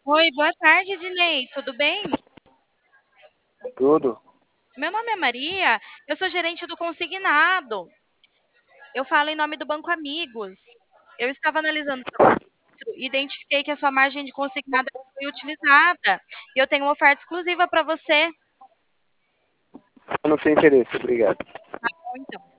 Oi, boa tarde, Ednei. Tudo bem? Tudo? Meu nome é Maria, eu sou gerente do consignado. Eu falo em nome do Banco Amigos. Eu estava analisando seu cadastro e identifiquei que a sua margem de consignado foi utilizada. E eu tenho uma oferta exclusiva para você. Eu não tenho interesse, obrigado. Então.